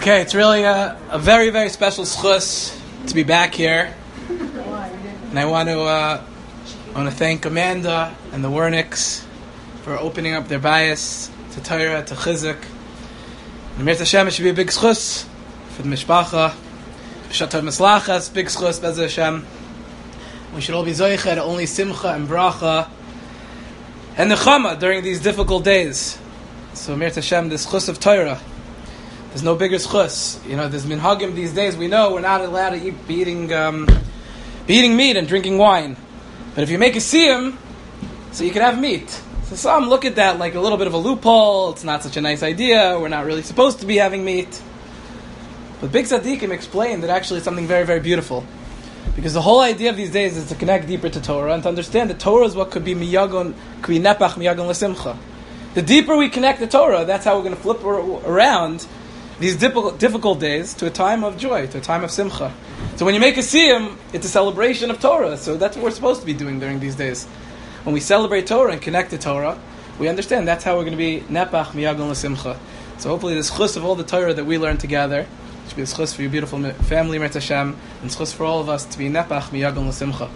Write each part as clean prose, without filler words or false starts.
Okay, it's really a very, very special schus to be back here. And I want to thank Amanda and the Wernicks for opening up their bias to Torah, to Chizuk. And Mir Hashem, it should be a big schus for the Mishpacha. B'shatov Maslachas, big schus, Bez Hashem. We should all be zoicha to only simcha and bracha and nechama during these difficult days. So Mir Hashem, this schus of Torah, there's no bigger schus. You know, there's minhagim these days. We know we're not allowed to be eating meat and drinking wine. But if you make a siyum, so you can have meat. So some look at that like a little bit of a loophole. It's not such a nice idea. We're not really supposed to be having meat. But Big Tzaddikim explained that actually it's something very, very beautiful. Because the whole idea of these days is to connect deeper to Torah and to understand that Torah is what could be miyagon, could be nepach miyagon l'simcha. The deeper we connect to Torah, that's how we're going to flip around these difficult days to a time of joy, to a time of simcha. So when you make a siyum, it's a celebration of Torah. So that's what we're supposed to be doing during these days. When we celebrate Torah and connect to Torah, we understand that's how we're going to be nepach miyagon l'simcha. So hopefully this chus of all the Torah that we learn together should be a chus for your beautiful family, Mir Hashem, and chus for all of us to be nepach miyagon l'simcha.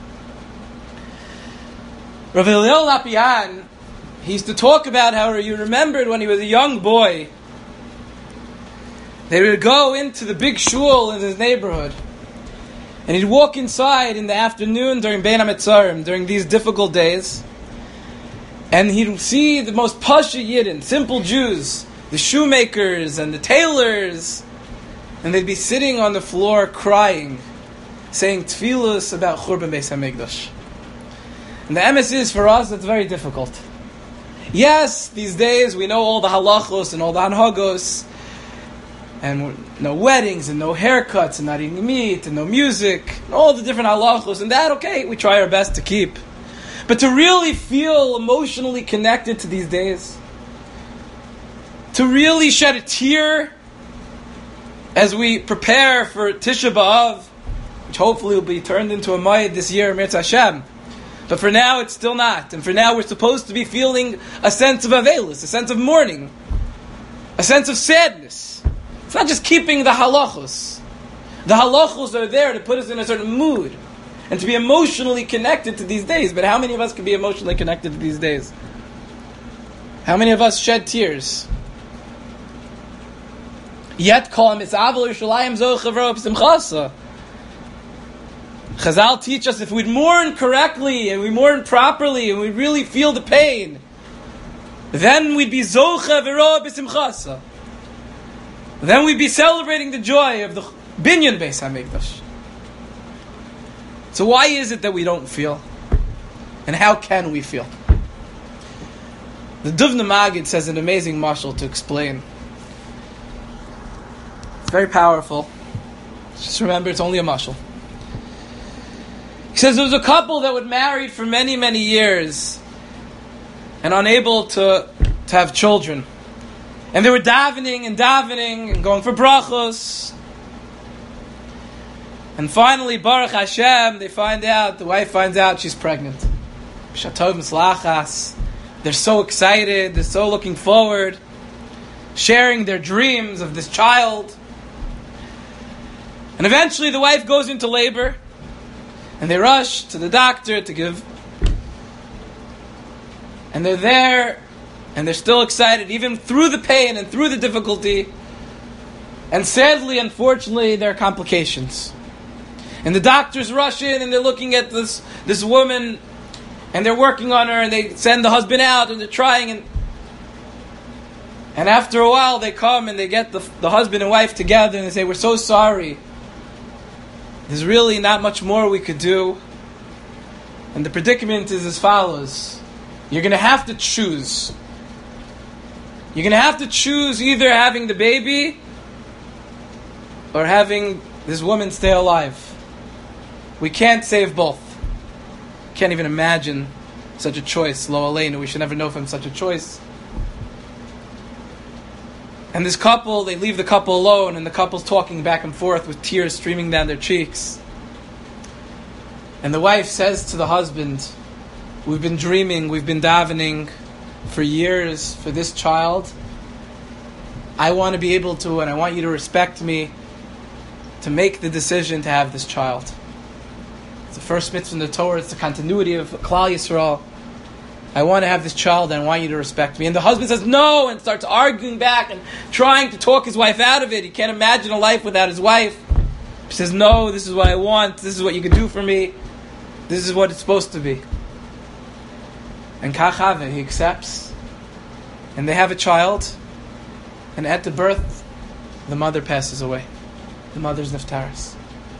Rav Hillel Lapian, he used to talk about how you remembered when he was a young boy, they would go into the big shul in his neighborhood, and he'd walk inside in the afternoon during Bein HaMetzarim, during these difficult days, and he'd see the most pasha Yidden, simple Jews, the shoemakers and the tailors, and they'd be sitting on the floor crying, saying tefillos about Churban Beis HaMikdash. And the emes is, for us, it's very difficult. Yes, these days we know all the halachos and all the anhagos, and no weddings, and no haircuts, and not eating meat, and no music, and all the different halachos, and that, okay, we try our best to keep. But to really feel emotionally connected to these days, to really shed a tear as we prepare for Tisha B'Av, which hopefully will be turned into a Mayid this year, Mir Hashem. But for now, it's still not. And for now, we're supposed to be feeling a sense of avelus, a sense of mourning, a sense of sadness. It's not just keeping the halachos. The halachos are there to put us in a certain mood and to be emotionally connected to these days. But how many of us can be emotionally connected to these days? How many of us shed tears? Yet kol mitzavol Yerushalayim zo chavro b'simchasa. Chazal teach us if we'd mourn correctly and we mourn properly and we really feel the pain, then we'd be zocha v'ro b'simchasa. Then we'd be celebrating the joy of the Binyan Beis HaMikdash. So why is it that we don't feel? And how can we feel? The Duvna Magid says an amazing mashal to explain. It's very powerful. Just remember, it's only a mashal. He says there was a couple that would married for many, many years and unable to have children. And they were davening and going for brachos. And finally, Baruch Hashem, the wife finds out she's pregnant. B'shatov Maslachas. They're so excited, they're so looking forward, sharing their dreams of this child. And eventually the wife goes into labor, and they rush to the doctor to give. And they're there, and they're still excited, even through the pain and through the difficulty. And sadly, unfortunately, there are complications. And the doctors rush in, and they're looking at this woman, and they're working on her, and they send the husband out, and they're trying. And after a while, they come, and they get the husband and wife together, and they say, "We're so sorry. There's really not much more we could do." And the predicament is as follows. You're going to have to choose. You're going to have to choose either having the baby or having this woman stay alive. We can't save both. Can't even imagine such a choice. Lo aleinu, we should never know from such a choice. And this couple, they leave the couple alone, and the couple's talking back and forth with tears streaming down their cheeks. And the wife says to the husband, "We've been dreaming, we've been davening for years for this child. I want to be able to, and I want you to respect me, to make the decision to have this child. It's the first mitzvah in the Torah. It's the continuity of Klal Yisrael. I want to have this child, and I want you to respect me. And the husband says no, and starts arguing back and trying to talk his wife out of it. He can't imagine a life without his wife. He says, no, this is what I want. This is what you can do for me. This is what it's supposed to be. And Kachave, he accepts. And they have a child. And at the birth, the mother passes away. The mother's niftaris.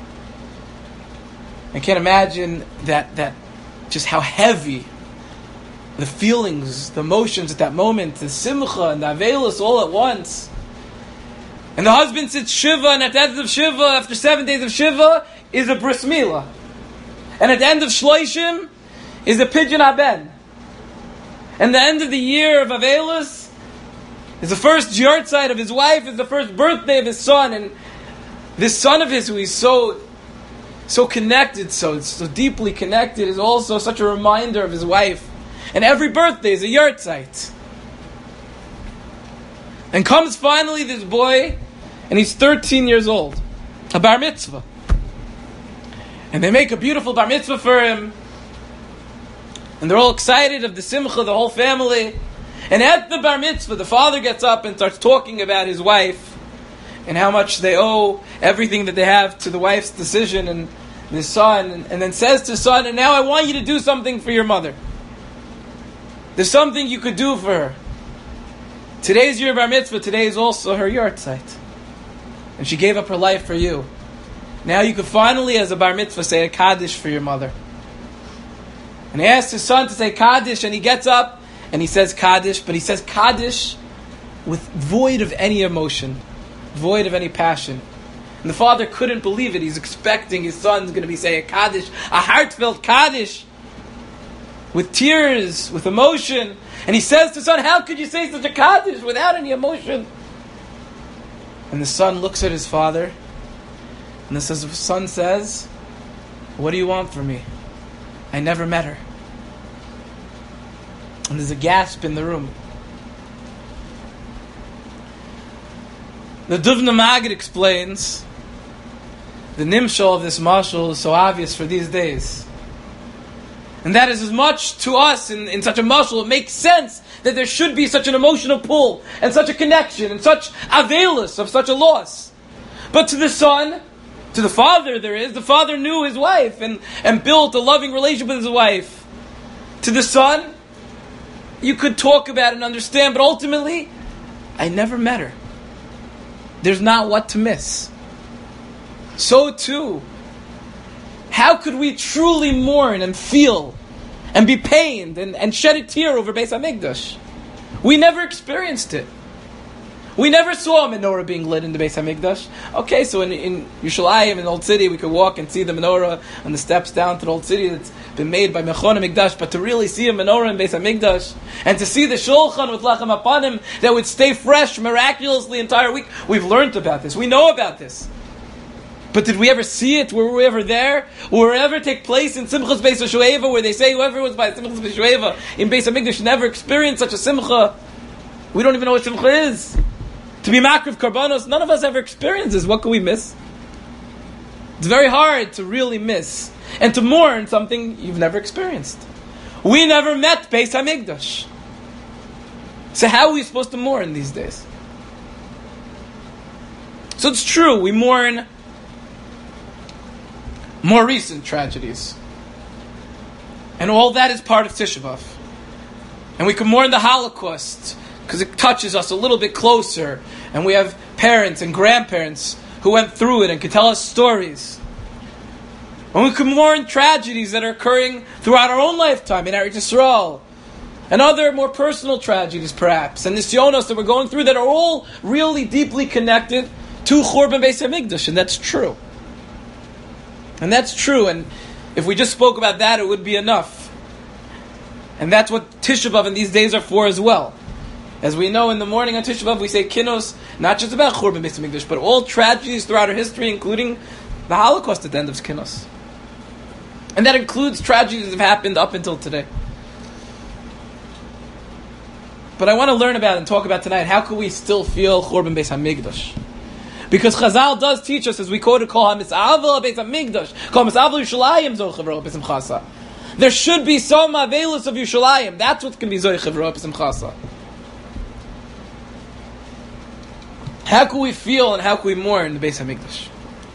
I can't imagine that just how heavy the feelings, the emotions at that moment, the simcha and the avelus all at once. And the husband sits Shiva, and at the end of Shiva, after 7 days of Shiva, is a bris milah. And at the end of Shloshim, is a pidyon haben. And the end of the year of avelus is the first yortzeit of his wife, is the first birthday of his son. And this son of his, who he's so connected, so deeply connected, is also such a reminder of his wife. And every birthday is a yortzeit. And comes finally this boy, and he's 13 years old. A bar mitzvah. And they make a beautiful bar mitzvah for him. And they're all excited of the simcha, the whole family. And at the bar mitzvah, the father gets up and starts talking about his wife and how much they owe everything that they have to the wife's decision and the son. And then says to his son, and now I want you to do something for your mother. There's something you could do for her. Today's your bar mitzvah. Today is also her yortzeit. And she gave up her life for you. Now you can finally, as a bar mitzvah, say a kaddish for your mother. And he asks his son to say kaddish, and he gets up and he says kaddish, but he says kaddish with void of any emotion, void of any passion. And the father couldn't believe it. He's expecting his son's going to be saying a kaddish, a heartfelt kaddish, with tears, with emotion. And he says to his son, how could you say such a kaddish without any emotion? And the son looks at his father, and the son says, what do you want from me? I never met her. And there's a gasp in the room. The Duvna Magid explains, the nimshal of this mashal is so obvious for these days. And that is as much to us in such a mashal, it makes sense that there should be such an emotional pull, and such a connection, and such avelus of such a loss. But to the son, to the father the father knew his wife and built a loving relationship with his wife. To the son, you could talk about and understand, but ultimately, I never met her. There's not what to miss. So too, how could we truly mourn and feel and be pained and shed a tear over Beis HaMikdash? We never experienced it. We never saw a menorah being lit in the Beis HaMikdash. Okay, so in Yerushalayim, in the Old City, we could walk and see the menorah on the steps down to the Old City that's been made by Mechon HaMikdash, but to really see a menorah in Beis HaMikdash, and to see the shulchan with lechem hapanim that would stay fresh miraculously entire week, we've learned about this. We know about this. But did we ever see it? Were we ever there? Will it ever take place in Simchas Beis HaShoeva, where they say whoever was by Simchas Beis HaShoeva in Beis HaMikdash never experienced such a simcha? We don't even know what simcha is. To be makriv karbanos, none of us ever experiences. What can we miss? It's very hard to really miss and to mourn something you've never experienced. We never met Beis HaMikdash. So how are we supposed to mourn these days? So it's true, we mourn more recent tragedies. And all that is part of Tisha B'Av. And we can mourn the Holocaust because it touches us a little bit closer. And we have parents and grandparents who went through it and can tell us stories. And we can mourn tragedies that are occurring throughout our own lifetime in Eretz Yisrael. And other more personal tragedies perhaps. And nisyonos that we're going through that are all really deeply connected to Churban Beis HaMikdash. And that's true. And that's true. And if we just spoke about that, it would be enough. And that's what Tisha B'Av in these days are for as well. As we know, in the morning on Tisha B'Av, we say Kinos, not just about Churban Beis HaMikdash, but all tragedies throughout our history, including the Holocaust at the end of Kinos. And that includes tragedies that have happened up until today. But I want to learn about and talk about tonight, how can we still feel Churban Beis HaMikdash? Because Chazal does teach us, as we quoted, Kol HaMis'avel Beis HaMikdash, Kol HaMis'avel Yushalayim Zoch Chevro B'Simchasa. There should be some Avelus of Yushalayim. That's what can be Zoch Chevro B'Simchasa. How can we feel and how can we mourn the Beis HaMikdash?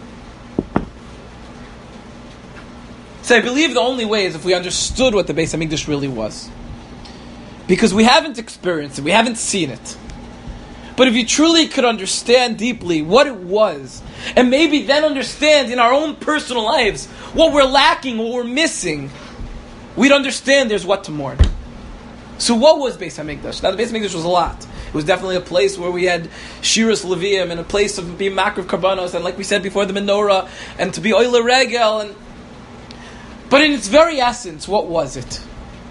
So I believe the only way is if we understood what the Beis HaMikdash really was. Because we haven't experienced it, we haven't seen it. But if you truly could understand deeply what it was, and maybe then understand in our own personal lives what we're lacking, what we're missing, we'd understand there's what to mourn. So what was Beis HaMikdash? Now the Beis HaMikdash was a lot. It was definitely a place where we had Shiras Levium, and a place of being Makriv Karbanos, and like we said before, the menorah, and to be Oile Regel. But in its very essence, what was it?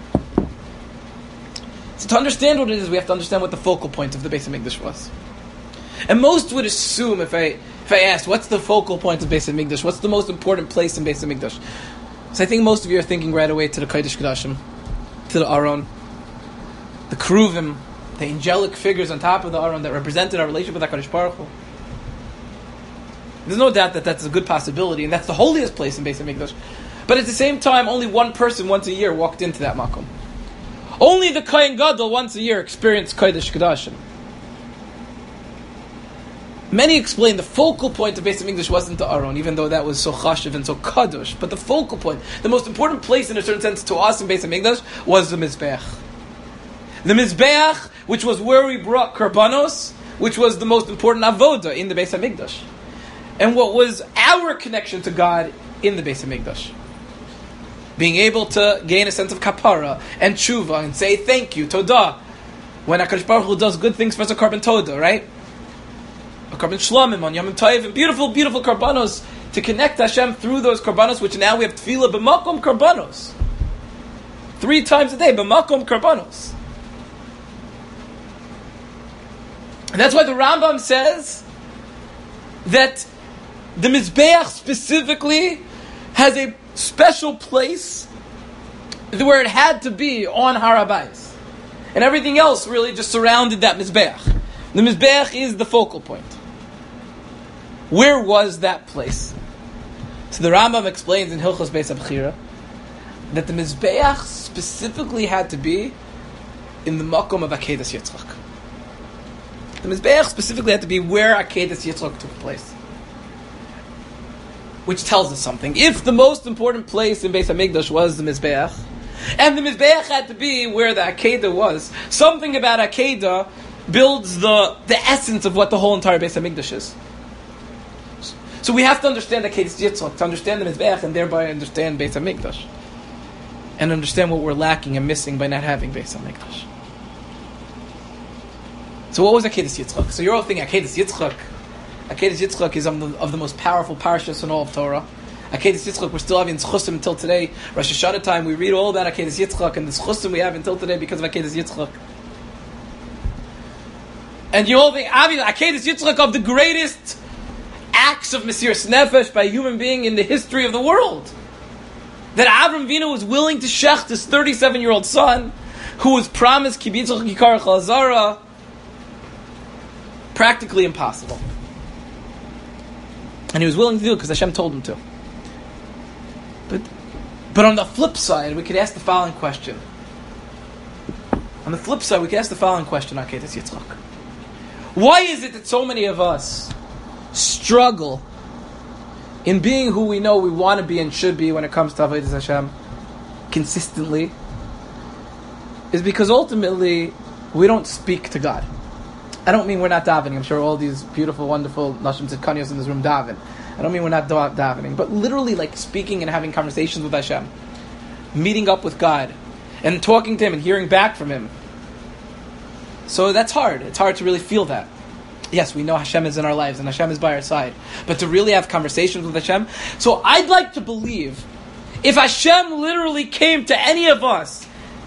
So to understand what it is, we have to understand what the focal point of the Beis HaMikdash was. And most would assume, if I asked, what's the focal point of Beis HaMikdash? What's the most important place in Beis HaMikdash? So I think most of you are thinking right away to the Kodesh Kodashim, to the Aron, the Keruvim, the angelic figures on top of the Aron that represented our relationship with HaKadosh Baruch Hu. There's no doubt that that's a good possibility, and that's the holiest place in Beis HaMikdash. But at the same time, only one person once a year walked into that makom. Only the Kohen Gadol once a year experienced Kodesh Kodashim. Many explain the focal point of Beis HaMikdash wasn't the Aron, even though that was so chashiv and so kadosh. But the focal point, the most important place in a certain sense to us in Beis HaMikdash was the Mizbeach. The Mizbeach, which was where we brought Karbanos, which was the most important avoda in the Beis HaMikdash. And what was our connection to God in the Beis HaMikdash. Being able to gain a sense of kapara and tshuva and say thank you, todah. When HaKadosh Baruch Hu does good things for us, a carbon todah, right? A carbon shlomim on Yom Tov, and beautiful, beautiful karbanos to connect Hashem through those karbanos, which now we have tefillah b'makom karbanos. 3 times a day, b'makom karbanos. And that's why the Rambam says that the Mizbeach specifically has a special place where it had to be on Har HaBayis. And everything else really just surrounded that Mizbeach. The Mizbeach is the focal point. Where was that place? So the Rambam explains in Hilchos Beis HaBechira that the Mizbeach specifically had to be in the makom of Akedas Yitzchak. The Mizbeach specifically had to be where Akedas Yitzchak took place. Which tells us something. If the most important place in Beis HaMikdash was the Mizbeach, and the Mizbeach had to be where the Akedah was, something about Akedah builds the essence of what the whole entire Beis HaMikdash is. So we have to understand Akedas Yitzchak, to understand the Mizbeach, and thereby understand Beis HaMikdash. And understand what we're lacking and missing by not having Beis HaMikdash. So what was Akedas Yitzchak? So you're all thinking Akedas Yitzchak. Akedas Yitzchak is of the most powerful parashas in all of Torah. Akedas Yitzchak, we're still having Schusim until today. Rosh Hashanah time, we read all about Akedas Yitzchak, and the Schusim we have until today because of Akedas Yitzchak. And you all think, Akedas Yitzchak, of the greatest acts of Mesiras Nefesh by a human being in the history of the world. That Avram Avinu was willing to shecht his 37-year-old son, who was promised Ki B'Yitzchak Yikar Chazara. Practically impossible. And he was willing to do it because Hashem told him to. But on the flip side, we could ask the following question. On the flip side, we could ask the following question on Akedas Yitzchak. Why is it that so many of us struggle in being who we know we want to be and should be when it comes to Avodas Hashem consistently? Is because ultimately we don't speak to God. I don't mean we're not davening. I'm sure all these beautiful, wonderful Nashim Tzidkanios in this room daven. I don't mean we're not davening. But literally like speaking and having conversations with Hashem. Meeting up with God. And talking to Him and hearing back from Him. So that's hard. It's hard to really feel that. Yes, we know Hashem is in our lives and Hashem is by our side. But to really have conversations with Hashem. So I'd like to believe if Hashem literally came to any of us,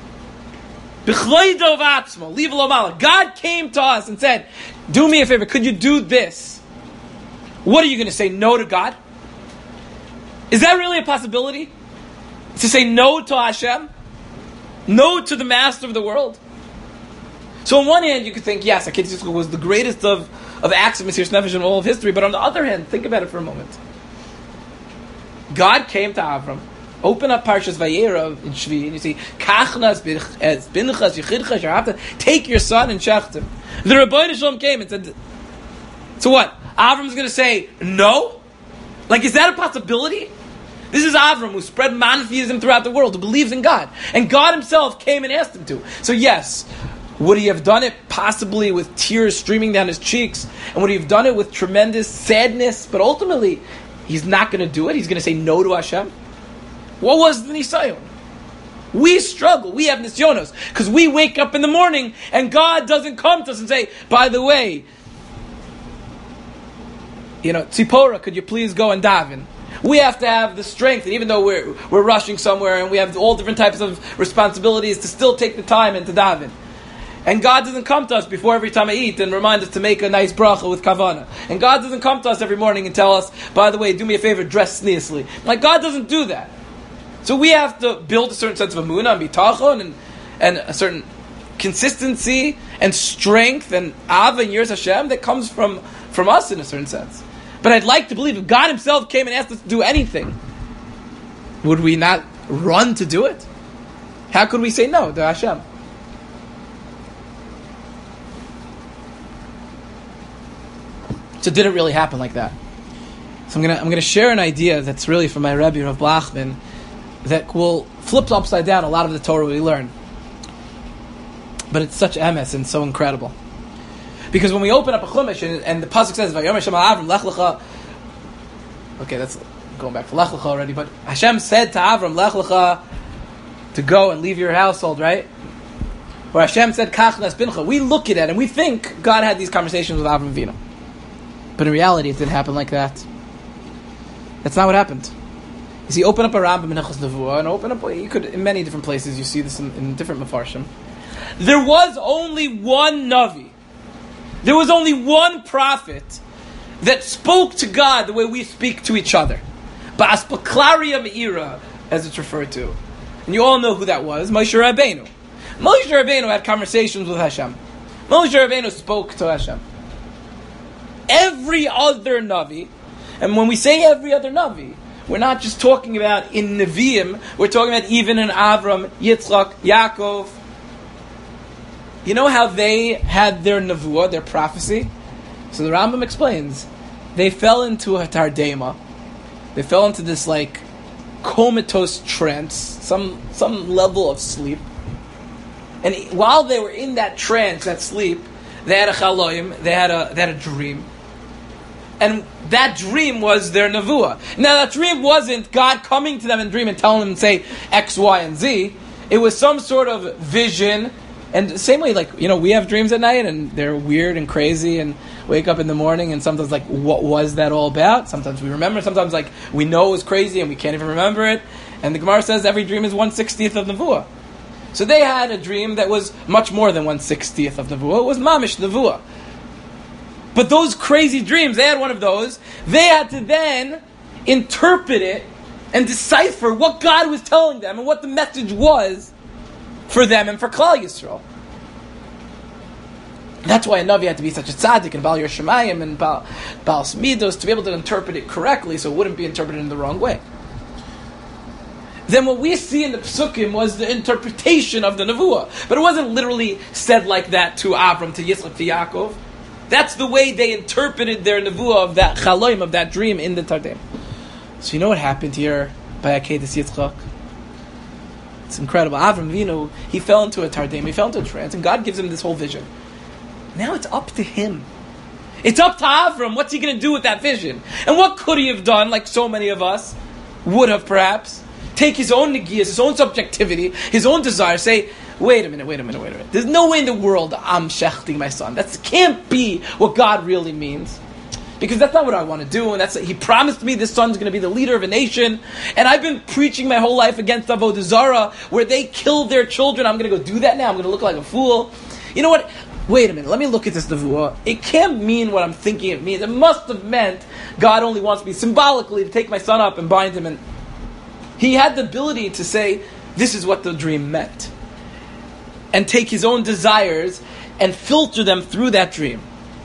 God came to us and said, do me a favor, could you do this? What are you going to say, no to God? Is that really a possibility? To say no to Hashem? No to the master of the world? So on one hand, you could think, yes, HaKetes Yitzchak was the greatest of acts of Mesiras Nefesh in all of history. But on the other hand, think about it for a moment. God came to Avram. Open up Parshas Vayera in Shvi, and you see, Kachnas, Binchas, Yechidchas, Yerhabta, take your son and shecht him. The Rebbeinu Shalom came and said, so what? Avram's going to say, no? Like, is that a possibility? This is Avram, who spread monotheism throughout the world, who believes in God. And God himself came and asked him to. So yes, would he have done it possibly with tears streaming down his cheeks? And would he have done it with tremendous sadness? But ultimately, he's not going to do it. He's going to say no to Hashem. What was the Nisayon? We struggle. We have Nisyonos. Because we wake up in the morning and God doesn't come to us and say, by the way, Tzipora, could you please go and daven? We have to have the strength, and even though we're rushing somewhere and we have all different types of responsibilities, to still take the time and to daven. And God doesn't come to us before every time I eat and remind us to make a nice bracha with kavana. And God doesn't come to us every morning and tell us, by the way, do me a favor, dress sneezely. Like, God doesn't do that. So we have to build a certain sense of emunah and bitachon and a certain consistency and strength and ava and yiras Hashem that comes from us in a certain sense. But I'd like to believe if God himself came and asked us to do anything, would we not run to do it? How could we say no to Hashem? So did it really happen like that? So I'm gonna share an idea that's really from my Rebbe Rav Blachman that will flip upside down a lot of the Torah we learn. But it's such emes and so incredible. Because when we open up a Chumash and the pasuk says Vayomer Hashem al Avram Lech Lecha, okay, that's going back to Lech Lecha already. But Hashem said to Avram Lech Lecha to go and leave your household, right? Or Hashem said Kachnas Bincha. We look at it and we think God had these conversations with Avram Avinu. But in reality, it didn't happen like that. That's not what happened. You see, open up a Rambam in Hilchos Nevuah, and open up, you could, in many different places, you see this in different Mefarshim. There was only one Navi. There was only one prophet that spoke to God the way we speak to each other. Ba'aspaklaria me'ira, as it's referred to. And you all know who that was, Moshe Rabbeinu. Moshe Rabbeinu had conversations with Hashem. Moshe Rabbeinu spoke to Hashem. Every other Navi, and when we say every other Navi, we're not just talking about in Nevi'im, we're talking about even in Avram, Yitzchak, Yaakov. You know how they had their Nevuah, their prophecy? So the Rambam explains, they fell into a tardema. They fell into this comatose trance, some level of sleep. And while they were in that trance, that sleep, they had a chaloim, they had a dream. And that dream was their nevuah. Now that dream wasn't God coming to them in a dream and telling them to say X, Y, and Z. It was some sort of vision. And the same way, we have dreams at night and they're weird and crazy and wake up in the morning and sometimes what was that all about? Sometimes we remember, sometimes we know it was crazy and we can't even remember it. And the Gemara says every dream is 1/60th of nevuah. So they had a dream that was much more than 1/60th of nevuah. It was mamish nevuah. But those crazy dreams, they had one of those. They had to then interpret it and decipher what God was telling them and what the message was for them and for Klal Yisrael. That's why a Navi had to be such a tzaddik and Baal Yerushalayim and Baal Smidos to be able to interpret it correctly so it wouldn't be interpreted in the wrong way. Then what we see in the Psukim was the interpretation of the Nevuah. But it wasn't literally said like that to Avram, to Yitzchak, to Yaakov. That's the way they interpreted their nevuah of that chaloim, of that dream in the Tardem. So you know what happened here by HaKetes Yitzchak? It's incredible. Avram Avinu, he fell into a Tardem, he fell into a trance, and God gives him this whole vision. Now it's up to him. It's up to Avram. What's he going to do with that vision? And what could he have done, like so many of us would have perhaps? Take his own negiyas, his own subjectivity, his own desire, say, wait a minute. There's no way in the world I'm shechting my son. That can't be what God really means. Because that's not what I want to do. And he promised me this son's going to be the leader of a nation. And I've been preaching my whole life against Avodah Zarah, where they kill their children. I'm going to go do that now. I'm going to look like a fool. You know what? Wait a minute. Let me look at this nevuah. It can't mean what I'm thinking it means. It must have meant God only wants me symbolically to take my son up and bind him. And he had the ability to say, this is what the dream meant. And take his own desires and filter them through that dream.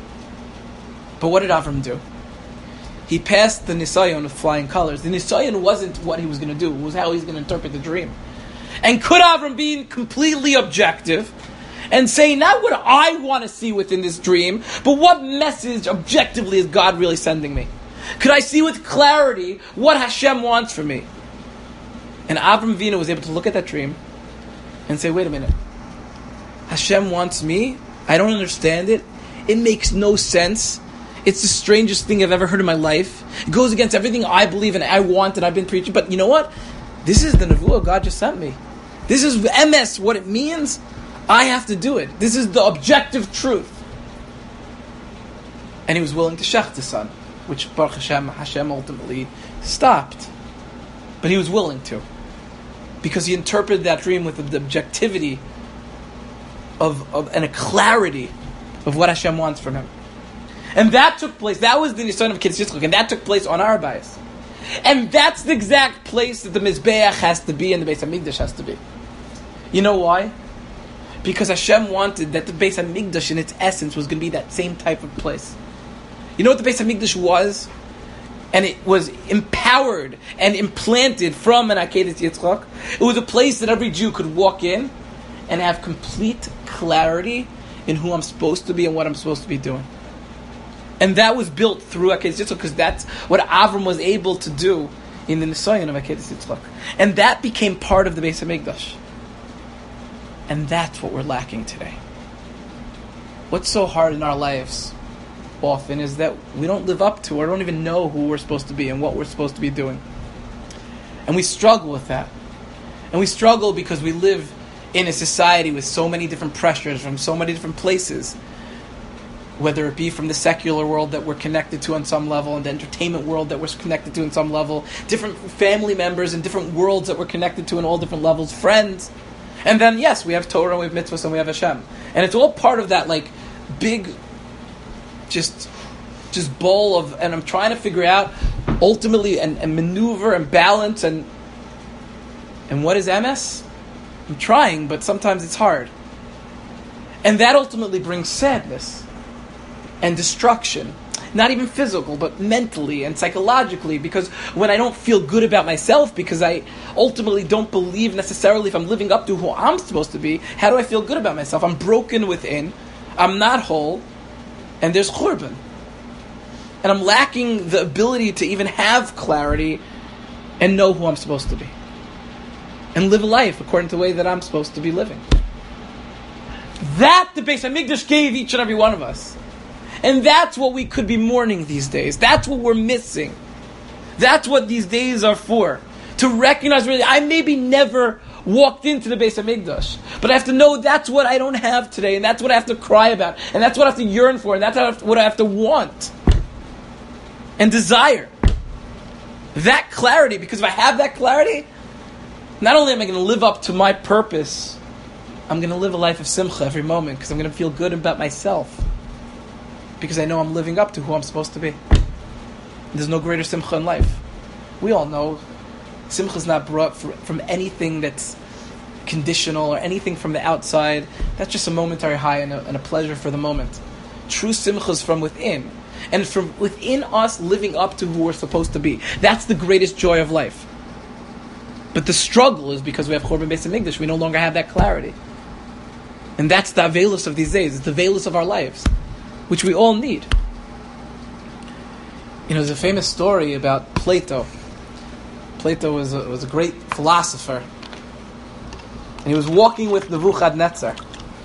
But what did Avram do? He passed the Nisayon with flying colors. The Nisayon wasn't what he was going to do. It was how he's going to interpret the dream. And could Avram be completely objective and say not what I want to see within this dream, but what message objectively is God really sending me? Could I see with clarity what Hashem wants from me? And Avram Avinu was able to look at that dream and say, wait a minute. Hashem wants me. I don't understand it. It makes no sense. It's the strangest thing I've ever heard in my life. It goes against everything I believe and I want and I've been preaching. But you know what? This is the nevuah God just sent me. This is MS, what it means. I have to do it. This is the objective truth. And he was willing to shech the son, which Baruch Hashem ultimately stopped. But he was willing to. Because he interpreted that dream with the objectivity of and a clarity of what Hashem wants from him. And that took place, that was the Nisayon of Kedesh Yitzchak, and that took place on our bias. And that's the exact place that the Mizbeach has to be and the Beis HaMikdash has to be. You know why? Because Hashem wanted that the Beis HaMikdash in its essence was going to be that same type of place. You know what the Beis HaMikdash was? And it was empowered and implanted from an Akedah Yitzchak. It was a place that every Jew could walk in and have complete clarity in who I'm supposed to be and what I'm supposed to be doing. And that was built through Akedah Yitzchak because that's what Avram was able to do in the Nisayon of Akedah Yitzchak. And that became part of the Beis HaMikdash. And that's what we're lacking today. What's so hard in our lives often is that we don't live up to or don't even know who we're supposed to be and what we're supposed to be doing. And we struggle with that. And we struggle because we live in a society with so many different pressures from so many different places, whether it be from the secular world that we're connected to on some level and the entertainment world that we're connected to on some level, different family members and different worlds that we're connected to on all different levels, friends. And then, yes, we have Torah and we have mitzvahs and we have Hashem. And it's all part of that, like, big, just bowl of, and I'm trying to figure out, ultimately, and maneuver and balance, and what is MS? I'm trying, but sometimes it's hard. And that ultimately brings sadness and destruction. Not even physical, but mentally and psychologically, because when I don't feel good about myself, because I ultimately don't believe necessarily if I'm living up to who I'm supposed to be, how do I feel good about myself? I'm broken within, I'm not whole, and there's churban. And I'm lacking the ability to even have clarity and know who I'm supposed to be. And live a life according to the way that I'm supposed to be living. That the Beis HaMikdash gave each and every one of us. And that's what we could be mourning these days. That's what we're missing. That's what these days are for. To recognize, really, I maybe never walked into the Beis HaMikdash, but I have to know that's what I don't have today, and that's what I have to cry about, and that's what I have to yearn for, and that's what I have to want and desire. That clarity, because if I have that clarity, not only am I going to live up to my purpose, I'm going to live a life of simcha every moment, because I'm going to feel good about myself. Because I know I'm living up to who I'm supposed to be. There's no greater simcha in life. We all know simcha is not brought from anything that's conditional or anything from the outside. That's just a momentary high and a pleasure for the moment. True simcha is from within. And from within us living up to who we're supposed to be. That's the greatest joy of life. But the struggle is because we have Churban Beis HaMikdash, we no longer have that clarity. And that's the avelus of these days. It's the avelus of our lives, which we all need. You know, there's a famous story about Plato. Plato was a great philosopher. And he was walking with Nebuchadnezzar.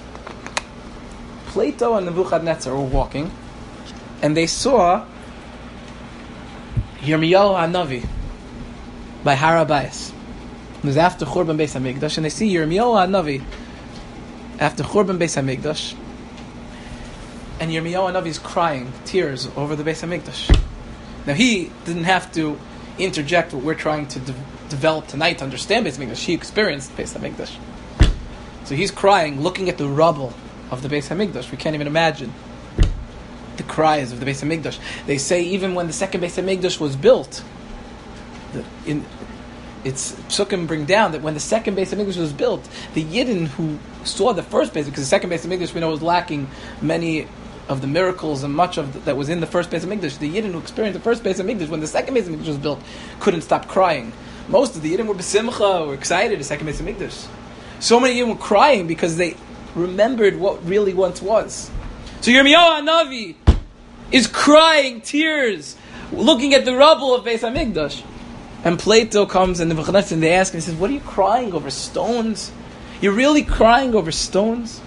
Plato and Nebuchadnezzar were walking, and they saw Yirmiyahu HaNavi by Har HaBayis. It was after Churban Beis HaMikdash, and they see Yirmiyahu HaNavi after Churban Beis HaMikdash. And Yirmiyahu HaNavi is crying tears over the Beis HaMikdash. Now he didn't have to interject what we're trying to develop tonight to understand Beis HaMikdash. He experienced Beis HaMikdash. So he's crying, looking at the rubble of the Beis HaMikdash. We can't even imagine the cries of the Beis HaMikdash. They say even when the second Beis HaMikdash was built, it's Psukim bring down that when the second Beis Hamikdash was built, the Yidden who saw the first Beis, because the second Beis Hamikdash we know was lacking many of the miracles and much of that was in the first Beis Hamikdash, the Yidden who experienced the first Beis Hamikdash, when the second Beis Hamikdash was built, couldn't stop crying. Most of the Yidden were b'simcha, were excited, the second Beis Hamikdash. So many Yidden were crying because they remembered what really once was. So Yirmiyahu Hanavi is crying tears, looking at the rubble of Beis Hamikdash. And Plato comes and they ask him, he says, what are you crying over, stones? You're really crying over stones?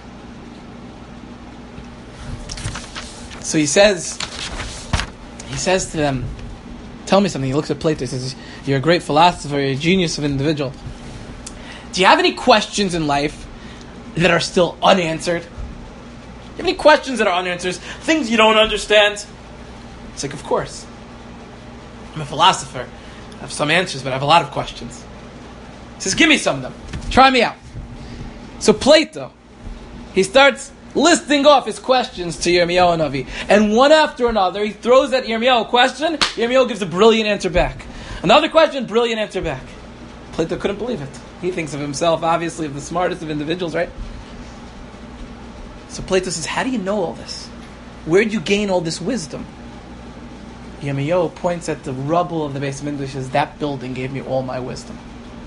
So he says to them, tell me something. He looks at Plato, he says, you're a great philosopher, you're a genius of an individual. Do you have any questions in life that are still unanswered? Do you have any questions that are unanswered? Things you don't understand? It's like, of course. I'm a philosopher. I have some answers, but I have a lot of questions. He says, give me some of them. Try me out. So Plato, he starts listing off his questions to Yirmiyahu Hanavi. And one after another, he throws at Yirmiyahu a question. Yirmiyahu gives a brilliant answer back. Another question, brilliant answer back. Plato couldn't believe it. He thinks of himself, obviously, of the smartest of individuals, right? So Plato says, how do you know all this? Where did you gain all this wisdom? Yirmiyahu points at the rubble of the Beis Hamikdash and says, that building gave me all my wisdom.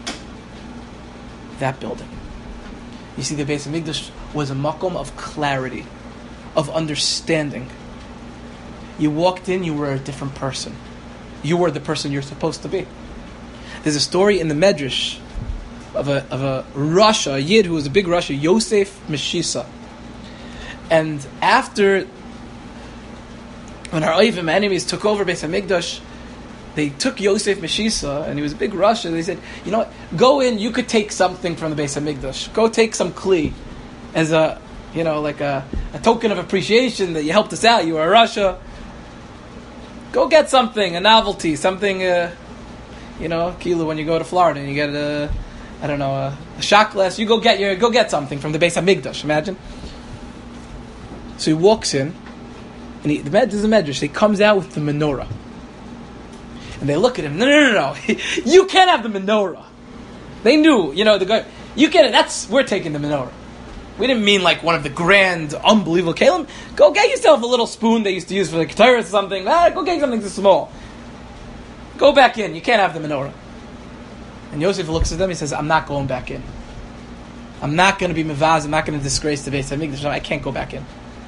That building. You see, the Beis Hamikdash was a makom of clarity, of understanding. You walked in, you were a different person. You were the person you're supposed to be. There's a story in the Medrash of a Rasha, a Yid who was a big Rasha, Yosef Meshisa. And after, when our Oivim enemies took over Beis Hamikdash, they took Yosef Meshisa, and he was a big Rasha. They said, you know what, go in, you could take something from the Beis Hamikdash. Go take some kli as a, like a token of appreciation that you helped us out. You were a Rasha. Go get something, a novelty, something, Kilo, when you go to Florida and you get a shot glass, you go get something from the Beis Hamikdash, imagine. So he walks in, and there's a medrash, he comes out with the menorah. And they look at him, no, you can't have the menorah. They knew, the guy, you can't, we're taking the menorah. We didn't mean like one of the grand, unbelievable kalim. Go get yourself a little spoon they used to use for the keturah or something. Go get something small. Go back in. You can't have the menorah. And Yosef looks at them. He says, I'm not going back in. I'm not going to be mevaz. I'm not going to disgrace the Beis Hamikdash. I can't go back in.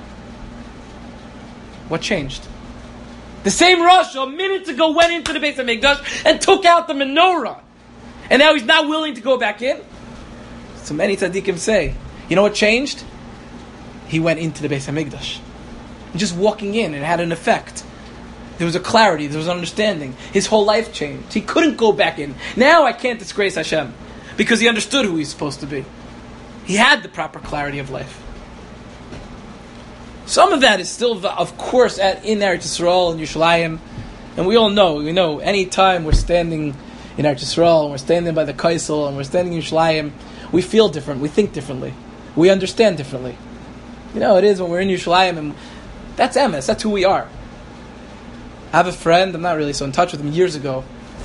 What changed? The same Rasha minutes ago went into the Beis Hamikdash and took out the menorah. And now he's not willing to go back in? So many tzaddikim say, you know what changed? He went into the Beis Hamikdash. And just walking in, it had an effect. There was a clarity, there was an understanding. His whole life changed. He couldn't go back in. Now I can't disgrace Hashem. Because he understood who he's supposed to be. He had the proper clarity of life. Some of that is still, of course, in Eretz Yisrael and Yerushalayim. And we all know, any time we're standing in Eretz Yisrael, and we're standing by the Kaisel, and we're standing in Yerushalayim, we feel different, we think differently. We understand differently. It is when we're in Yerushalayim, and that's emes, that's who we are. I have a friend, I'm not really so in touch with him, years ago,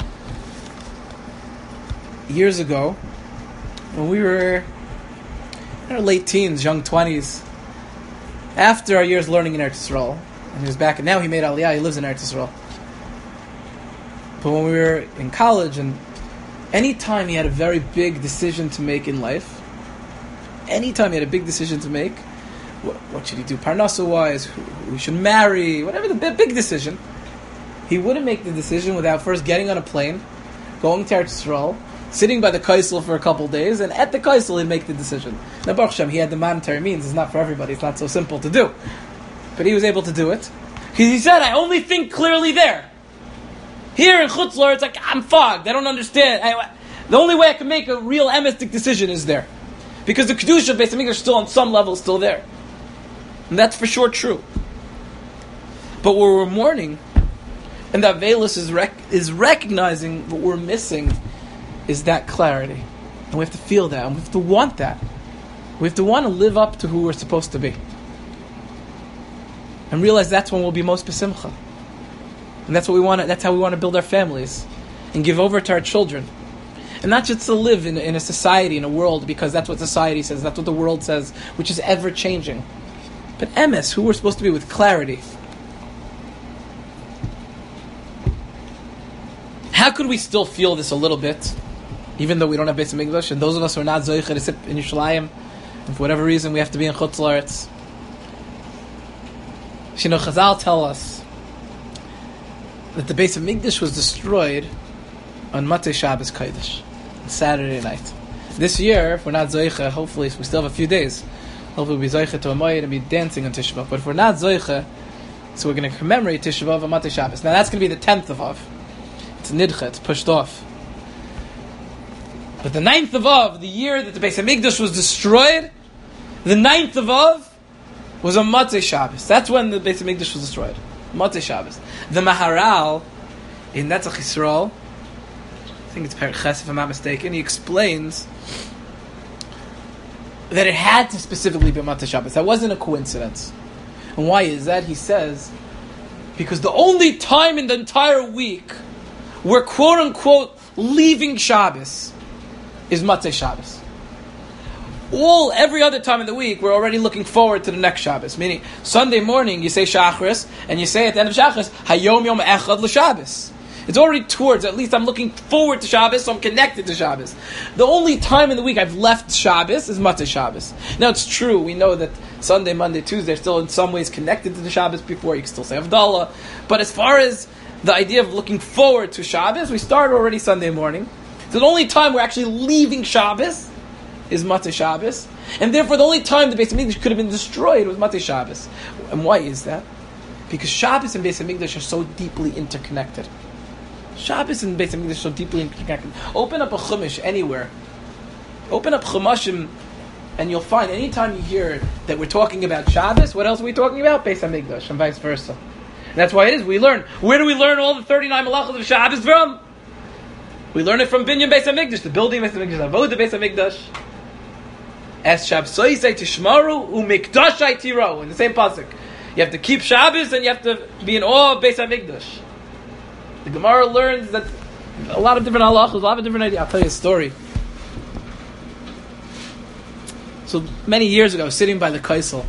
when we were in our late teens, young 20s, after our years learning in Eretz Yisrael, and he was back, and now he made Aliyah, he lives in Eretz Yisrael. But when we were in college, and any time he had a very big decision to make in life, anytime he had a big decision to make, what should he do, Parnasa-wise, who should marry, whatever the big decision, he wouldn't make the decision without first getting on a plane, going to Eretz Yisrael, sitting by the Kaisel for a couple days, and at the Kaisel he'd make the decision. Now, Baruch Hashem, he had the monetary means. It's not for everybody. It's not so simple to do. But he was able to do it. Because he said, I only think clearly there. Here in Chutz La'aretz, it's like, I'm fogged. I don't understand. The only way I can make a real emistic decision is there. Because the Kedusha of Beis Hamikdash is still on some level still there. And that's for sure true. But what we're mourning, and that Veilus is recognizing what we're missing, is that clarity. And we have to feel that, and we have to want that. We have to want to live up to who we're supposed to be. And realize that's when we'll be most besimcha. And that's what we want. That's how we want to build our families and give over to our children. And not just to live in a society, in a world, because that's what society says, that's what the world says, which is ever-changing. But emes, who we're supposed to be with clarity. How could we still feel this a little bit, even though we don't have Beis HaMikdash, and those of us who are not Zoicha to sit in Yerushalayim, and for whatever reason we have to be in Chutz La'aretz? Chazal tell us that the Beis HaMikdash was destroyed on Matzei Shabbos Kodesh, Saturday night. This year, if we're not Zoicha, hopefully we still have a few days. Hopefully we'll be Zoicha to a Moed and be dancing on Tisha B'Av. But if we're not Zoicha, so we're going to commemorate Tisha B'Av on Matzei Shabbos. Now that's going to be the 10th of Av. It's Nidcha, it's pushed off. But the 9th of Av, the year that the Beis HaMikdash was destroyed, the 9th of Av was on Matzei Shabbos. That's when the Beis HaMikdash was destroyed. Matzei Shabbos. The Maharal, in Netzach Yisrael, I think it's Perek Ches if I'm not mistaken, he explains that it had to specifically be Matzei Shabbos. That wasn't a coincidence. And why is that? He says, because the only time in the entire week we're quote-unquote leaving Shabbos is Matzei Shabbos. Every other time in the week, we're already looking forward to the next Shabbos. Meaning, Sunday morning, you say Shachris, and you say at the end of Shachris, Hayom Yom Echad L'Shabbos. It's already towards, at least I'm looking forward to Shabbos, so I'm connected to Shabbos. The only time in the week I've left Shabbos is Matzei Shabbos. Now, it's true, we know that Sunday, Monday, Tuesday are still in some ways connected to the Shabbos before. You can still say Havdalah. But as far as the idea of looking forward to Shabbos, we start already Sunday morning. So the only time we're actually leaving Shabbos is Matzei Shabbos. And therefore the only time the Beis HaMikdash could have been destroyed was Matzei Shabbos. And why is that? Because Shabbos and Beis HaMikdash are so deeply interconnected. Shabbos and Beis HaMikdash are so deeply interconnected. Open up a Chumash anywhere. Open up Chumashim and you'll find anytime you hear that we're talking about Shabbos, what else are we talking about? Beis HaMikdash and vice versa. And that's why it is. We learn. Where do we learn all the 39 malachos of Shabbos from? We learn it from Binyan Beis HaMikdash, the building of Beis HaMikdash, Avodah Beis HaMikdash. Es Shabsosei Tishmaru uMikdashai Tiro. In the same pasuk, you have to keep Shabbos and you have to be in awe of Beis HaMikdash. The Gemara learns that a lot of different halachos, a lot of different ideas. I'll tell you a story. So many years ago, I was sitting by the Kaisel.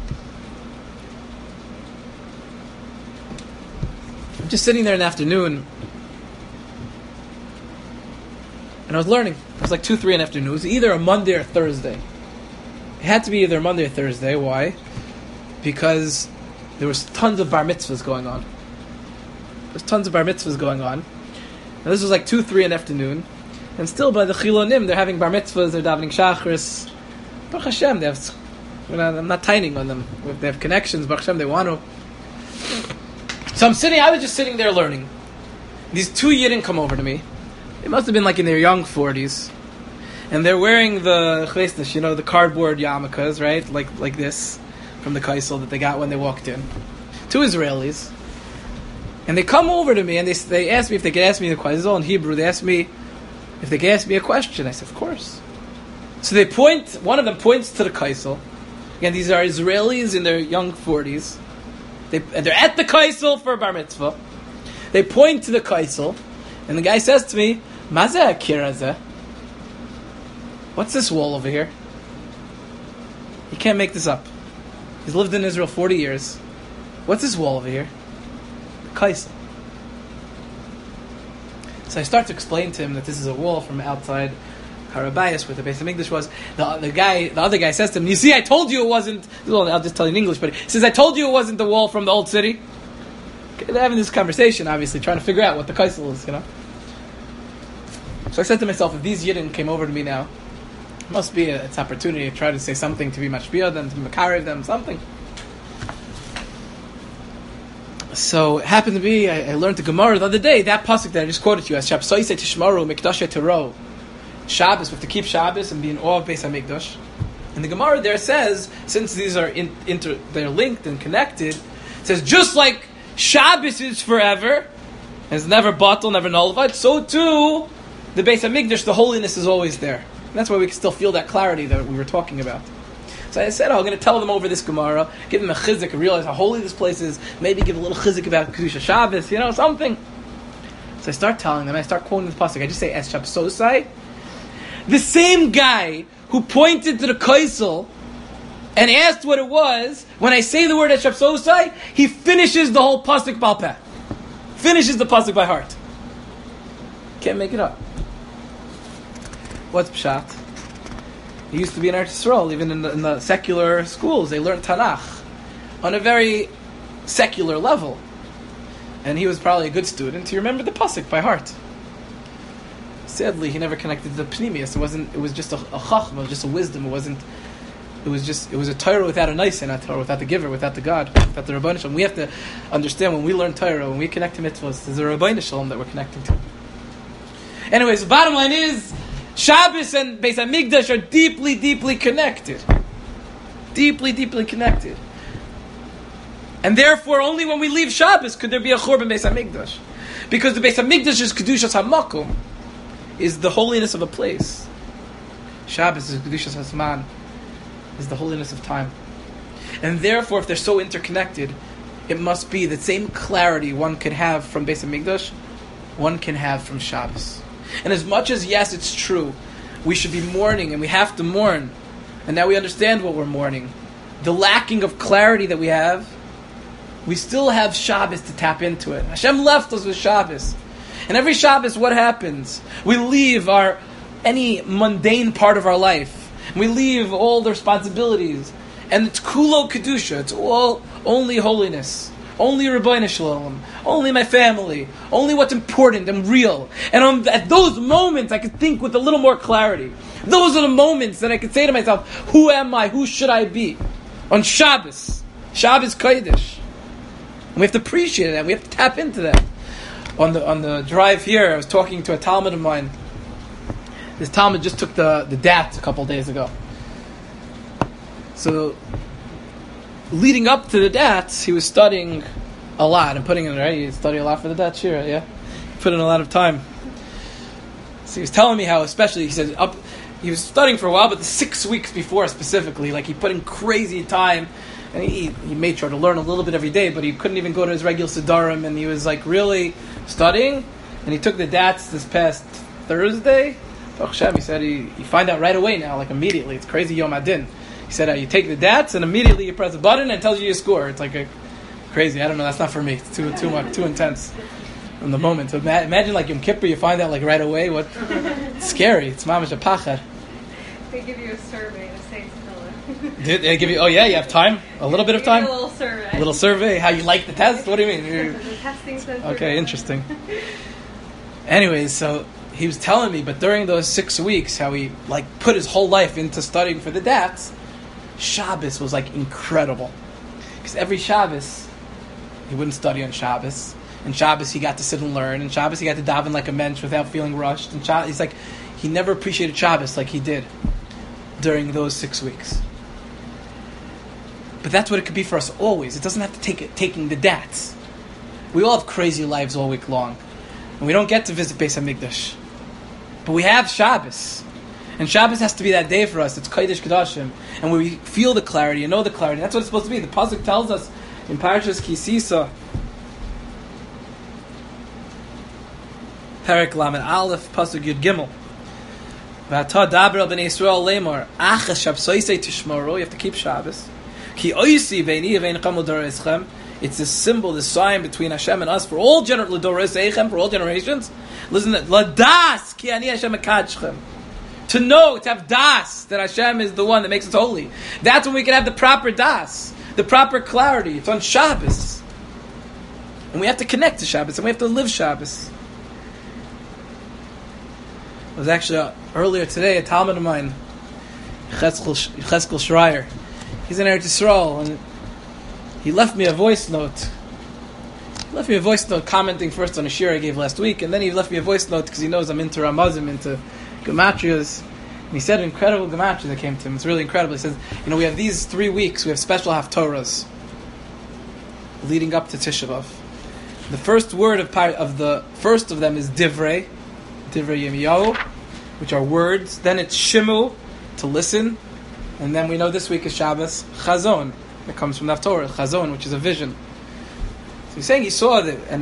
I'm just sitting there in the afternoon, and I was learning. It was like 2-3 in the afternoon. It was either a Monday or Thursday. It had to be either Monday or Thursday. Why? Because there was tons of bar mitzvahs going on. There's tons of bar mitzvahs going on. And this was like 2-3 in the afternoon. And still by the Chilonim, they're having bar mitzvahs, they're davening Shachris. Baruch Hashem, they have, I'm not tining on them. They have connections, Baruch Hashem, they want to. So I was just sitting there learning. These two Yidden come over to me. They must have been like in their young 40s. And they're wearing the chvesnish, the cardboard yarmulkes, right? Like this, from the Kaisel that they got when they walked in. Two Israelis. And they come over to me and they ask me if they could ask me the question. This is all in Hebrew. They asked me if they could ask me a question. I said, of course. So one of them points to the Kaisel. Again, these are Israelis in their young 40s. They're at the Kaisel for a bar mitzvah. They point to the Kaisel, and the guy says to me, "Mazeh akir hazeh? What's this wall over here?" He can't make this up. He's lived in Israel 40 years. What's this wall over here? The Kaisel. So I start to explain to him that this is a wall from outside Harabayas, where the Beis HaMikdash was. The other guy says to him, "You see, I told you it wasn't." Well, I'll just tell you in English, but he says, "I told you it wasn't the wall from the old city." They're having this conversation, obviously, trying to figure out what the Kaisel is, So I said to myself, if these Yidden came over to me now, it must be its opportunity to try to say something to be mashpia them, to be makarev them, something. So it happened to be, I learned the Gemara the other day, that pasuk that I just quoted to you, as Shabsosei Tishmaru Mikdashei Tiro. Shabbos, we have to keep Shabbos and be in awe of Beis HaMikdash. And the Gemara there says, since these are they're linked and connected, it says just like Shabbos is forever, has never bottled, never nullified, so too the Beis HaMikdash, the holiness is always there. And that's why we can still feel that clarity that we were talking about. So I said, I'm going to tell them over this Gemara, give them a chizik, and realize how holy this place is, maybe give a little chizik about Kedusha Shabbos, something. So I start telling them, I start quoting the pasuk. I just say, Es Shabsosai, The same guy who pointed to the Kaisel and asked what it was, when I say the word Eshapsosai, he finishes the whole pasuk Baal Peh. Finishes the pasuk by heart. Can't make it up. What's Pshat? He used to be in Eretz Yisrael, even in the secular schools. They learned Tanakh on a very secular level. And he was probably a good student. He remembered the pasuk by heart. Sadly, he never connected to the Pnimius. It was just a chachma, it was just a wisdom. It was a Torah without a nice, not Torah, without the giver, without the God, without the Rabbeinu Shalom. We have to understand when we learn Torah, when we connect to mitzvahs, there's a Rabbeinu Shalom that we're connecting to. Anyways, the bottom line is, Shabbos and Beis HaMikdash are deeply, deeply connected. Deeply, deeply connected. And therefore, only when we leave Shabbos could there be a Churban Beis HaMikdash. Because the Beis HaMikdash is Kedushas HaMakom, is the holiness of a place. Shabbos is Kedushas HaZman, is the holiness of time. And therefore, if they're so interconnected, it must be the same clarity one can have from Beis HaMikdash, one can have from Shabbos. And as much as, yes, it's true, we should be mourning, and we have to mourn, and now we understand what we're mourning, the lacking of clarity that we have, we still have Shabbos to tap into it. Hashem left us with Shabbos. And every Shabbos, what happens? We leave any mundane part of our life. We leave all the responsibilities. And it's kulo kedusha. It's all only holiness. Only Rabbeinu Shalom. Only my family. Only what's important and real. And at those moments, I could think with a little more clarity. Those are the moments that I could say to myself, who am I? Who should I be? On Shabbos. Shabbos Kodesh. And we have to appreciate that. We have to tap into that. On the drive here, I was talking to a Talmud of mine. This Talmud just took the DAT a couple days ago. So, leading up to the DATs, he was studying a lot and putting in, right? You study a lot for the DAT, sure, yeah? Put in a lot of time. So he was telling me how, especially, he said, he was studying for a while, but the 6 weeks before specifically, like he put in crazy time, and he made sure to learn a little bit every day, but he couldn't even go to his regular Siddharim, and he was like really studying, and he took the DATs this past Thursday. Baruch Hashem, he said you find out right away now, like immediately. It's crazy Yom Adin. He said you take the DATs and immediately you press a button and it tells you your score. It's like crazy. I don't know. That's not for me. It's too much, too intense from the moment. So imagine like Yom Kippur, you find out like right away. It's scary. It's mamash a pachad. They give you a survey to say Tefillah. Did they give you? Oh yeah, you have time. A little bit of time. A little survey. A little survey. How you like the test? What do you mean? The testing says. Okay, interesting. Anyways, so he was telling me, but during those 6 weeks, how he like put his whole life into studying for the DATs. Shabbos was like incredible, because every Shabbos he wouldn't study on Shabbos, and Shabbos he got to sit and learn, and Shabbos he got to daven like a mensch without feeling rushed, and he's like he never appreciated Shabbos like he did during those 6 weeks. But that's what it could be for us always. It doesn't have to taking the DATs. We all have crazy lives all week long, and we don't get to visit Beis HaMikdash, but we have Shabbos. And Shabbos has to be that day for us. It's Kodesh Kodashim. And when we feel the clarity and know the clarity, that's what it's supposed to be. The Pasuk tells us in Parashas Kisisa, Perek Lamed Aleph, Pasuk Yud Gimel. V'ata daber al b'nei Yisrael lemor, achas shabsoisei tishmoru, you have to keep Shabbos. Ki oisi veini v'eincham l'doreschem, it's the symbol, the sign between Hashem and us for all generations. Listen to that. Ladas ki ani Hashem ekadshchem. To know, to have das, that Hashem is the one that makes us holy. That's when we can have the proper das, the proper clarity. It's on Shabbos. And we have to connect to Shabbos, and we have to live Shabbos. It was actually earlier today, a Talmud of mine, Cheskel Schreier. He's in Eretz Yisrael, and he left me a voice note. He left me a voice note commenting first on a shir I gave last week, and then he left me a voice note because he knows I'm into Ramazim, into Gematrias, and he said an incredible Gematria that came to him. It's really incredible. He says, we have these 3 weeks, we have special Haftorahs leading up to Tisha B'Av. The first word of the first of them is Divrei Yirmiyahu, which are words. Then it's Shimu, to listen. And then we know this week is Shabbos, Chazon. It comes from the Haftorah, Chazon, which is a vision. So he's saying he saw that, and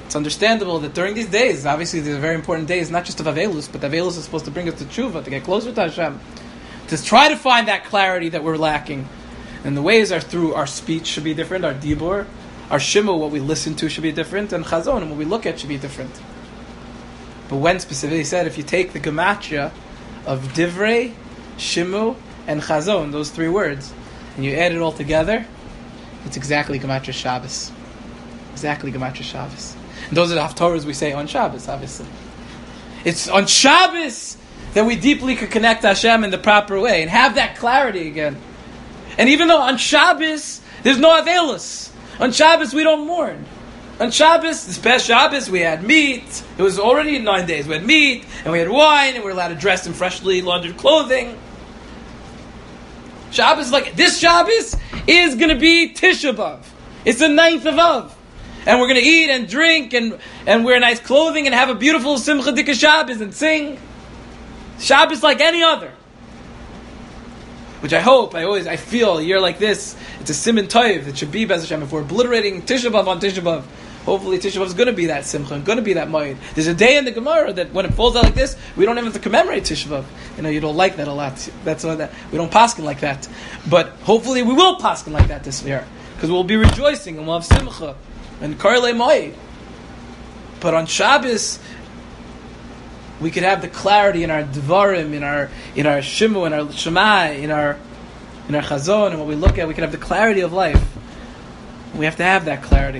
It's understandable that during these days, obviously these are very important days, not just of Avelus, but Avelus is supposed to bring us to tshuva, to get closer to Hashem, to try to find that clarity that we're lacking. And the ways are through our speech should be different, our dibur, our shimu, what we listen to should be different, and chazon, and what we look at should be different. But when specifically said, if you take the gematria of divrei, shimu, and chazon, those three words, and you add it all together, it's exactly gematria Shabbos. Exactly gematria Shabbos. And those are the haftorahs we say on Shabbos, obviously. It's on Shabbos that we deeply could connect to Hashem in the proper way and have that clarity again. And even though on Shabbos there's no Avelus, on Shabbos we don't mourn. On Shabbos, this past Shabbos, we had meat. It was already 9 days. We had meat, and we had wine, and we were allowed to dress in freshly laundered clothing. Shabbos, this Shabbos is going to be Tisha B'Av. It's the 9th of Av. And we're going to eat and drink and wear nice clothing and have a beautiful Simcha Dika Shabbos and sing. Shabbos like any other. Which I feel a year like this, it's a Siman Tov. It should be Bez Hashem. If we're obliterating Tisha B'Av on Tisha B'Av, hopefully Tisha B'Av is going to be that Simcha and going to be that Moed. There's a day in the Gemara that when it falls out like this, we don't even have to commemorate Tisha B'Av. You don't like that a lot. That's why we don't paskin like that. But hopefully we will paskin like that this year. Because we'll be rejoicing and we'll have Simcha and Karlei Moed. But on Shabbos, we could have the clarity in our Dvarim, in our Shimu, in our Shemai, in our Chazon, and what we look at, we can have the clarity of life. We have to have that clarity.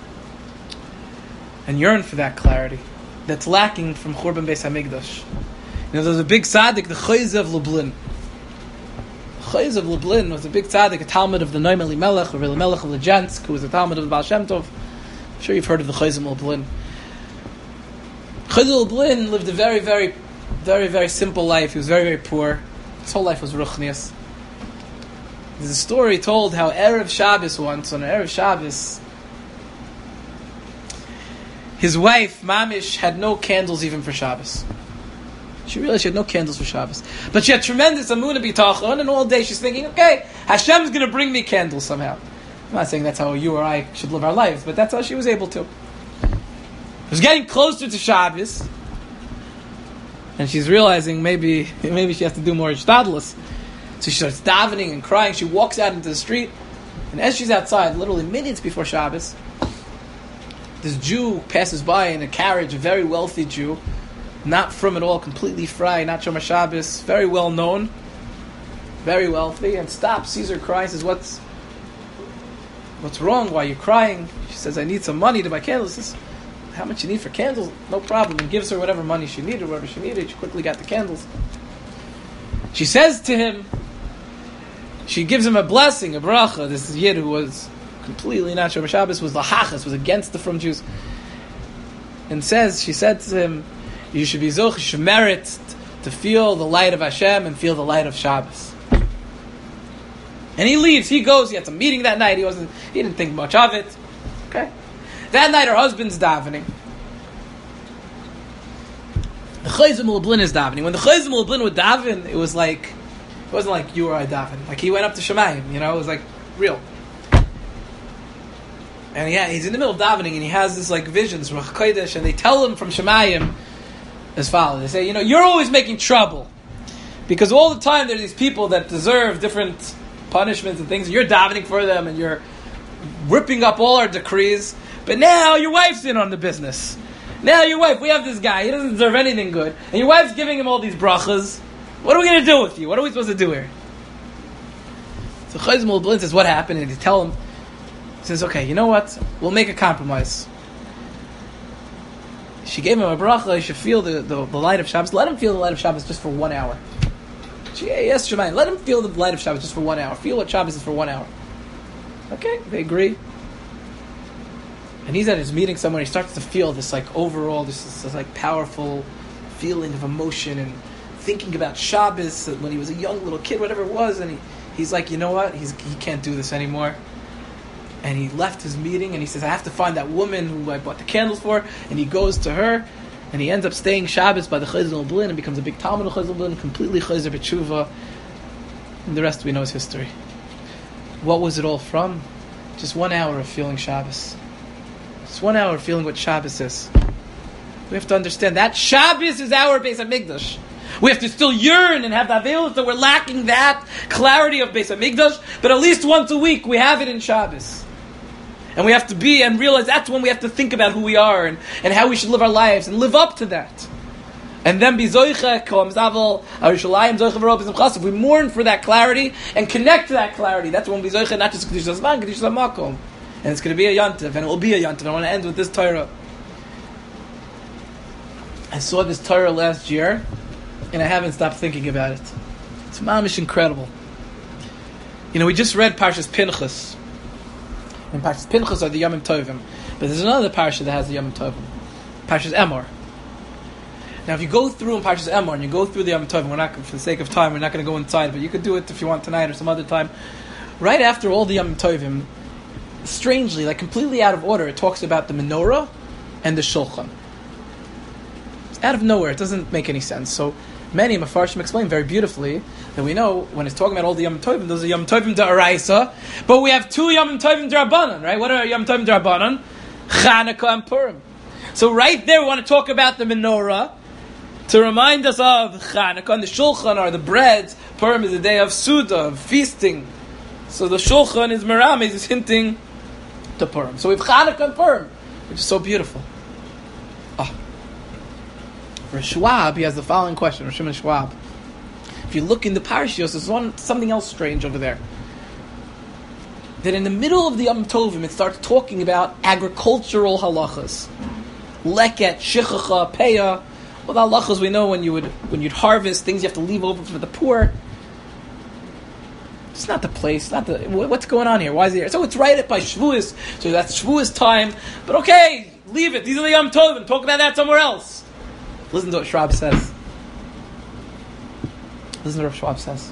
And yearn for that clarity that's lacking from Churban Beis HaMikdash. There's a big tzaddik, the Chayz of Lublin. The Chayz of Lublin was a big tzaddik, a Talmud of the Noam Elimelech, or Elimelech of Lejansk, who was a Talmud of the Baal Shem Tov. I'm sure you've heard of the Chayz of Lublin. Chayz of Lublin lived a very, very, very, very simple life. He was very, very poor. His whole life was ruchnias. There's a story told how Erev Shabbos once, on Erev Shabbos, his wife, Mamish, had no candles even for Shabbos. She realized she had no candles for Shabbos. But she had tremendous amunah b'tachon, and all day she's thinking, okay, Hashem's going to bring me candles somehow. I'm not saying that's how you or I should live our lives, but that's how she was able to. It was getting closer to Shabbos, and she's realizing maybe she has to do more ishtadlus. So she starts davening and crying. She walks out into the street, and as she's outside, literally minutes before Shabbos, this Jew passes by in a carriage, a very wealthy Jew, not from at all, completely fry, not Shomer Shabbos, very well known, very wealthy, and stops, sees her crying, says, What's wrong? Why are you crying? She says, I need some money to buy candles. He says, how much you need for candles? No problem. And gives her whatever money she needed, whatever she needed. She quickly got the candles. She says to him, she gives him a blessing, a bracha. This Yid who was completely not Shomer Shabbos, was lahachas, was against the from Jews. And she said to him, you should be zoch, you should merit to feel the light of Hashem and feel the light of Shabbos. And he leaves, he goes, he had some meeting that night, he didn't think much of it. Okay? That night her husband's davening. The Chayzim Lublin is davening. When the Chayzim Lublin would daven, it wasn't like you or I daven. Like he went up to Shemayim, it was like real. And he's in the middle of davening and he has this visions from Kodesh, and they tell him from Shemayim as follows. They say, you're always making trouble. Because all the time there are these people that deserve different punishments and things, and you're davening for them and you're ripping up all our decrees. But now your wife's in on the business. Now your wife, we have this guy, he doesn't deserve anything good, and your wife's giving him all these brachas. What are we going to do with you? What are we supposed to do here? So Chayzim Lublin says, what happened? And he tells him, he says, okay, you know what? We'll make a compromise. She gave him a bracha, he should feel the light of Shabbos. Let him feel the light of Shabbos just for 1 hour. Yes, Shemayim, let him feel the light of Shabbos just for 1 hour. Feel what Shabbos is for 1 hour. Okay, they agree. And he's at his meeting somewhere, he starts to feel this overall, this powerful feeling of emotion and thinking about Shabbos when he was a young little kid, whatever it was, and he's like, you know what? He can't do this anymore. And he left his meeting and he says, I have to find that woman who I bought the candles for. And he goes to her and he ends up staying Shabbos by the Chayzim Lublin and becomes a big Talmud of Chayzim Lublin, completely Chayzer B'tshuva. And the rest we know is history. What was it all from? Just 1 hour of feeling Shabbos. Just 1 hour feeling what Shabbos is. We have to understand that Shabbos is our Beis HaMikdash. We have to still yearn and have the availability that we're lacking that clarity of Beis HaMikdash, but at least once a week we have it in Shabbos. And we have to be and realize that's when we have to think about who we are and how we should live our lives and live up to that. And then be zoicha kol mizavel Yerushalayim zoicha v'ro b'zim chas. If we mourn for that clarity and connect to that clarity, that's when we be zoicha not just Kedushas Zman, Kedushas HaMakom. And it's going to be a yontiv, and it will be a yontiv. I want to end with this Torah. I saw this Torah last year, and I haven't stopped thinking about it. It's mamish incredible. We just read Parshas Pinchas. And Parshas Pinchas are the Yomim Tovim. But there's another parsha that has the Yomim Tovim. Parshas Emor. Now, if you go through in Parshas Emor, and you go through the Yomim Tovim, for the sake of time, we're not going to go inside, but you could do it if you want tonight or some other time. Right after all the Yomim Tovim, strangely, like completely out of order, it talks about the menorah and the shulchan. It's out of nowhere. It doesn't make any sense. So many Mefarshim explain very beautifully that we know when it's talking about all the Yom Tovim, those are Yom Tovim D'Oraisa, but we have two Yom Tovim D'Rabbanan, right? What are Yom Tovim D'Rabbanan? Chanukah and Purim. So right there we want to talk about the menorah to remind us of Chanukah, and the shulchan are the breads. Purim is a day of Suda, of feasting. So the shulchan is Merames, is hinting to Purim. So we have Chanukah and Purim, which is so beautiful. Rosh Schwab, he has the following question, Rosh Shimon Schwab. If you look in the parashiyos, there's something else strange over there. That in the middle of the Yom Tovim, it starts talking about agricultural halachas. Leket, shichacha, peah. Well, the halachas we know when you'd harvest, things you have to leave over for the poor. It's not the place, what's going on here? Why is it here? So it's right by Shavuos, so that's Shavuos time. But okay, leave it. These are the Yom Tovim. Talk about that somewhere else. Listen to what Schwab says. Listen to what Schwab says.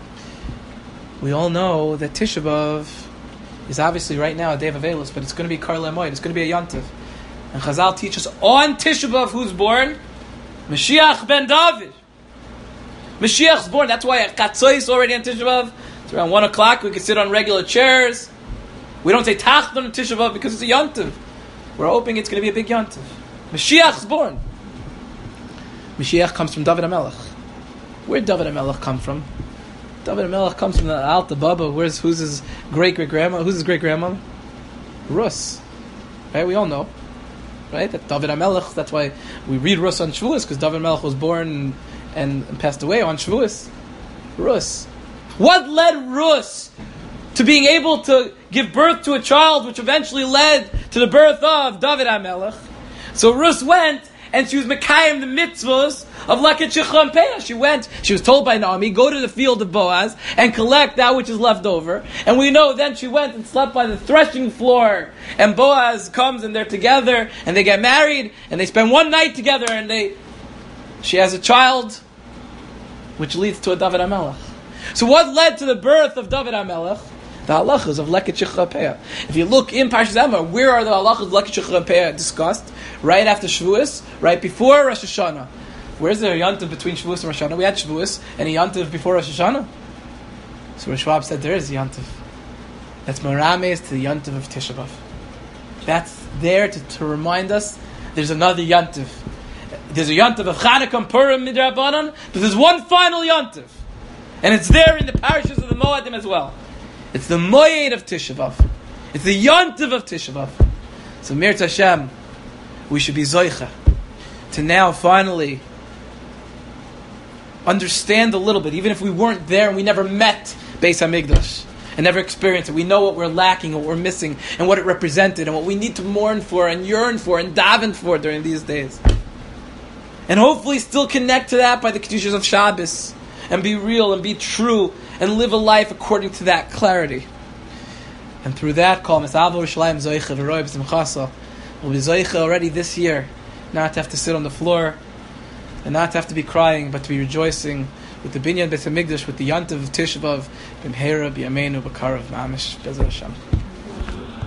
We all know that Tisha B'Av is obviously right now a day of Avelis, but it's going to be Karla Moed. It's going to be a Yontiv. And Chazal teaches on Tisha B'Av who's born? Mashiach ben David. Mashiach's born. That's why Chatzos is already on Tisha B'Av. It's around 1 o'clock. We can sit on regular chairs. We don't say Tachdon on Tisha B'Av because it's a Yontiv. We're hoping it's going to be a big Yontiv. Mashiach's born. Mashiach comes from David HaMelech. Where did David HaMelech come from? David HaMelech comes from the Alta Baba. Who's his great-great-grandma? Who's his great-grandmother? Rus. Right? We all know. Right? That David HaMelech, that's why we read Rus on Shavuos, because David HaMelech was born and passed away on Shavuos. Rus. What led Rus to being able to give birth to a child, which eventually led to the birth of David HaMelech? So Rus went, and she was Mekayim the mitzvahs of Leket Shicha and Peah. She was told by Naomi, go to the field of Boaz and collect that which is left over. And we know then she went and slept by the threshing floor. And Boaz comes and they're together and they get married and they spend one night together and she has a child, which leads to a David HaMelech. So what led to the birth of David HaMelech? The halachas of Leket Shicha and Peah. If you look in Parshas Emor, where are the halachas of Leket Shicha and Peah discussed? Right after Shavuos, right before Rosh Hashanah. Where's the Yontiv between Shavuos and Rosh Hashanah? We had Shavuos, and a Yontiv before Rosh Hashanah. So Rosh Schwab said there is a Yontiv. That's Merames to the Yontiv of Tisha B'Av. That's there to remind us there's another Yontiv. There's a Yontiv of Chanukah and Purim Midrabanan, but there's one final Yontiv. And it's there in the parashas of the Moadim as well. It's the Moed of Tisha B'Av. It's the Yontiv of Tisha B'Av. So Mirz Hashem, we should be Zoicha to now finally understand a little bit, even if we weren't there and we never met Beis HaMikdash and never experienced it. We know what we're lacking, what we're missing, and what it represented, and what we need to mourn for and yearn for and daven for during these days. And hopefully still connect to that by the Kedushas of Shabbos and be real and be true and live a life according to that clarity. And through that, call Misav Yerushalayim Zoicha V'Roi B'Simchasa. We'll be Zoicha already this year, not to have to sit on the floor and not to have to be crying, but to be rejoicing with the Binyan Beis HaMikdash, with the Yontiv of Tisha B'Av, B'mheira B'yameinu B'karav Mamish Be'ezras Hashem.